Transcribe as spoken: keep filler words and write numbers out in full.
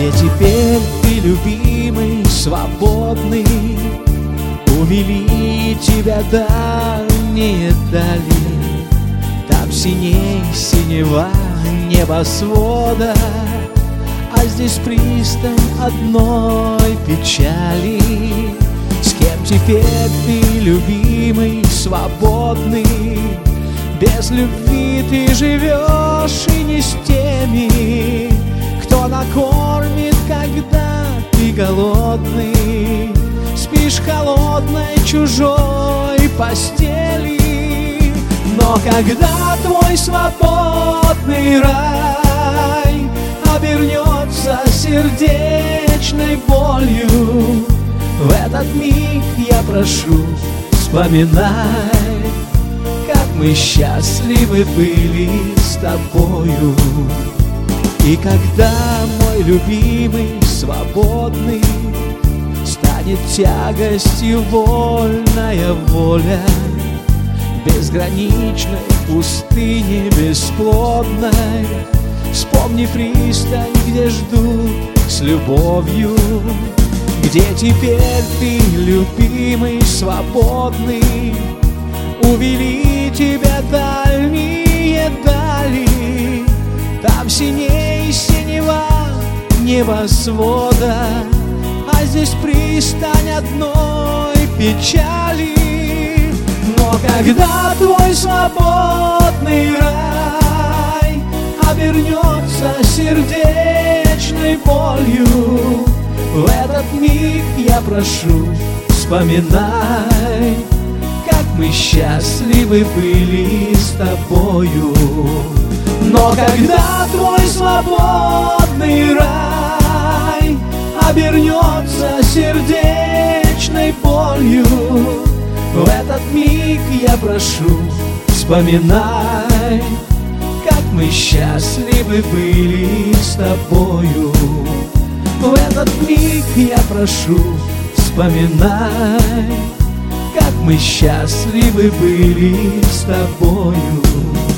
Где теперь ты, любимый, свободный? Увели тебя дальние дали, там синей синева небосвода, а здесь пристань одной печали. С кем теперь ты, любимый, свободный? Без любви ты живешь и не с теми, кто накормит, когда ты голодный. Спишь в холодной чужой постели. Но когда твой свободный рай обернется сердечной болью, в этот миг я прошу, вспоминай, как мы счастливы были с тобою. И когда мой любимый свободный станет тягостью вольная воля, безграничной пустыне бесплодной, вспомни пристань, где ждут с любовью. Где теперь ты, любимый, свободный? Увели тебя дальние дали, там синей синева небосвода, а здесь пристань одной печали. Но когда твой свободный рай обернется сердечной болью, в этот миг я прошу, вспоминай, как мы счастливы были с тобою. Но когда твой свободный рай обернется сердечной болью, в этот миг я прошу, вспоминай, как мы счастливы были с тобою. В этот миг я прошу, вспоминай, как мы счастливы были с тобою.